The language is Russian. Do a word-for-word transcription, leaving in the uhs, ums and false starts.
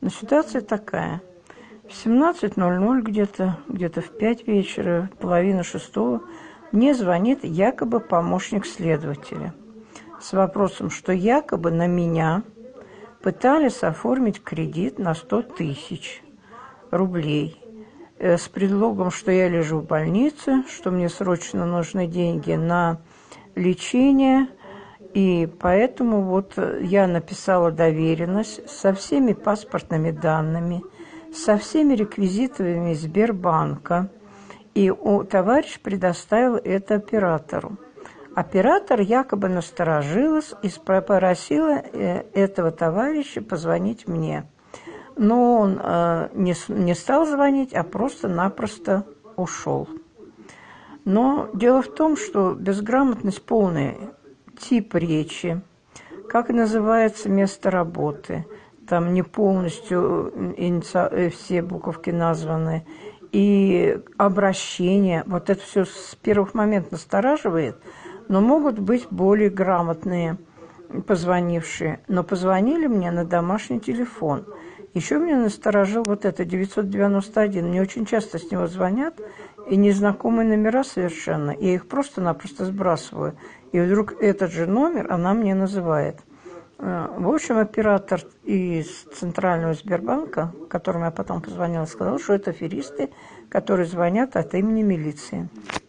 Но ситуация такая. В семнадцать ноль ноль где-то, где-то в пять вечера, половина шестого, мне звонит якобы помощник следователя с вопросом, что якобы на меня пытались оформить кредит на сто тысяч рублей э, с предлогом, что я лежу в больнице, что мне срочно нужны деньги на лечение, и поэтому вот я написала доверенность со всеми паспортными данными, со всеми реквизитами Сбербанка, и товарищ предоставил это оператору. Оператор якобы насторожилась и попросила этого товарища позвонить мне. Но он э, не, не стал звонить, а просто-напросто ушел. Но дело в том, что безграмотность полная, тип речи, как называется место работы, там не полностью иници... все буковки названы, и обращение, вот это все с первых моментов настораживает, но могут быть более грамотные позвонившие. Но позвонили мне на домашний телефон. Еще меня насторожил вот это девятьсот девяносто один. Мне очень часто с него звонят, и незнакомые номера совершенно. Я их просто-напросто сбрасываю. И вдруг этот же номер она мне называет. В общем, оператор из Центрального Сбербанка, которому я потом позвонила, сказал, что это аферисты, которые звонят от имени милиции.